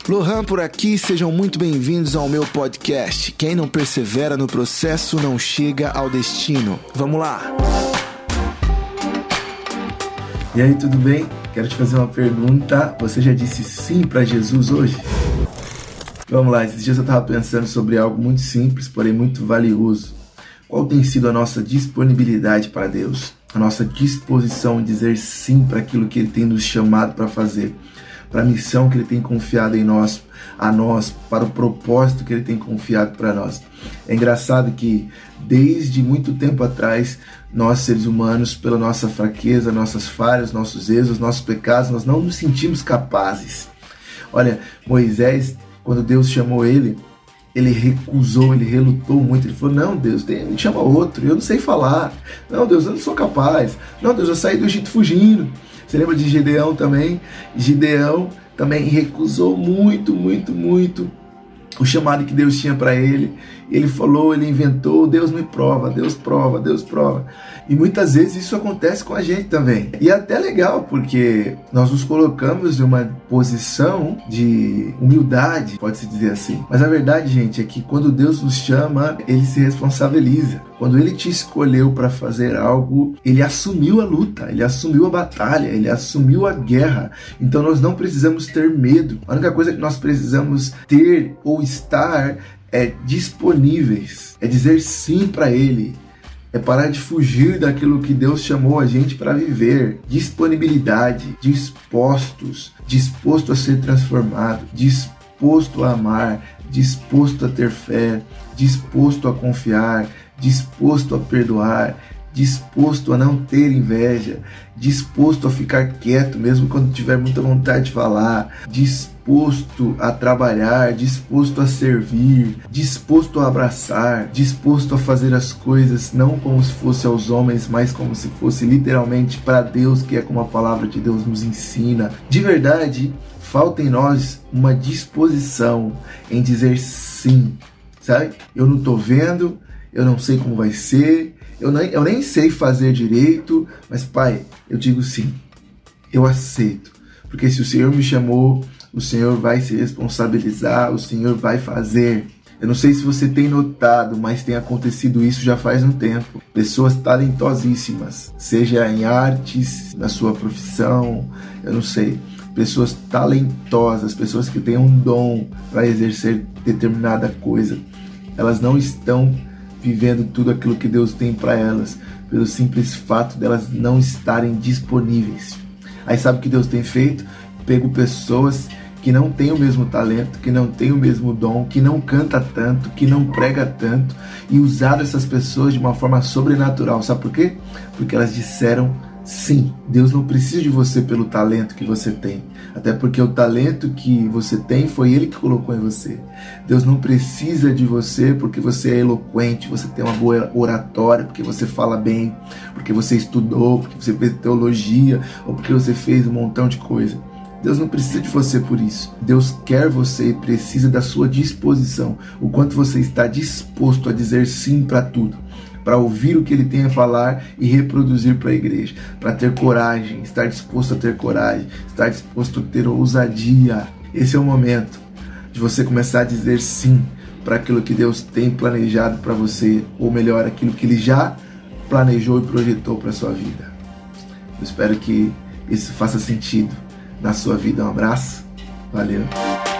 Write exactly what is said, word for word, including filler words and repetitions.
Lohan por aqui, sejam muito bem-vindos ao meu podcast. Quem não persevera no processo não chega ao destino. Vamos lá! E aí, tudo bem? Quero te fazer uma pergunta. Você já disse sim para Jesus hoje? Vamos lá, esses dias eu estava pensando sobre algo muito simples, porém muito valioso. Qual tem sido a nossa disponibilidade para Deus? A nossa disposição em dizer sim para aquilo que Ele tem nos chamado para fazer, para a missão que Ele tem confiado em nós, a nós, para o propósito que Ele tem confiado para nós. É engraçado que desde muito tempo atrás, nós seres humanos, pela nossa fraqueza, nossas falhas, nossos erros, nossos pecados, nós não nos sentimos capazes. Olha, Moisés, quando Deus chamou ele, ele recusou, ele relutou muito. Ele falou, não, Deus, tem, me chama outro, eu não sei falar. Não, Deus, eu não sou capaz. Não, Deus, eu saí do Egito fugindo. Você lembra de Gideão também? Gideão também recusou muito, muito, muito o chamado que Deus tinha para ele. Ele falou, ele inventou, Deus me prova, Deus prova, Deus prova. E muitas vezes isso acontece com a gente também. E é até legal, porque nós nos colocamos em uma posição de humildade, pode-se dizer assim. Mas a verdade, gente, é que quando Deus nos chama, Ele se responsabiliza. Quando Ele te escolheu para fazer algo, Ele assumiu a luta, Ele assumiu a batalha, Ele assumiu a guerra. Então nós não precisamos ter medo. A única coisa que nós precisamos ter ou estar é disponíveis, é dizer sim para Ele, é parar de fugir daquilo que Deus chamou a gente para viver. Disponibilidade, dispostos, disposto a ser transformado, disposto a amar, disposto a ter fé, disposto a confiar, disposto a perdoar, disposto a não ter inveja, disposto a ficar quieto mesmo quando tiver muita vontade de falar, disposto a trabalhar, disposto a servir, disposto a abraçar, disposto a fazer as coisas não como se fosse aos homens, mas como se fosse literalmente para Deus, que é como a palavra de Deus nos ensina. De verdade, falta em nós uma disposição em dizer sim, sabe? Eu não estou vendo, eu não sei como vai ser, Eu nem, eu nem sei fazer direito, mas Pai, eu digo sim, eu aceito, porque se o Senhor me chamou, o Senhor vai se responsabilizar, o Senhor vai fazer. Eu não sei se você tem notado, mas tem acontecido isso já faz um tempo. Pessoas talentosíssimas, seja em artes, na sua profissão, eu não sei, pessoas talentosas, pessoas que têm um dom para exercer determinada coisa, elas não estão vivendo tudo aquilo que Deus tem para elas, pelo simples fato delas não estarem disponíveis. Aí sabe o que Deus tem feito? Pego pessoas que não têm o mesmo talento, que não têm o mesmo dom, que não canta tanto, que não prega tanto, e usado essas pessoas de uma forma sobrenatural. Sabe por quê? Porque elas disseram sim. Deus não precisa de você pelo talento que você tem, até porque o talento que você tem foi Ele que colocou em você. Deus não precisa de você porque você é eloquente, você tem uma boa oratória, porque você fala bem, porque você estudou, porque você fez teologia, ou porque você fez um montão de coisa. Deus não precisa de você por isso. Deus quer você e precisa da sua disposição, o quanto você está disposto a dizer sim para tudo, para ouvir o que Ele tem a falar e reproduzir para a igreja, para ter coragem, estar disposto a ter coragem, estar disposto a ter ousadia. Esse é o momento de você começar a dizer sim para aquilo que Deus tem planejado para você, ou melhor, aquilo que Ele já planejou e projetou para a sua vida. Eu espero que isso faça sentido na sua vida. Um abraço, valeu!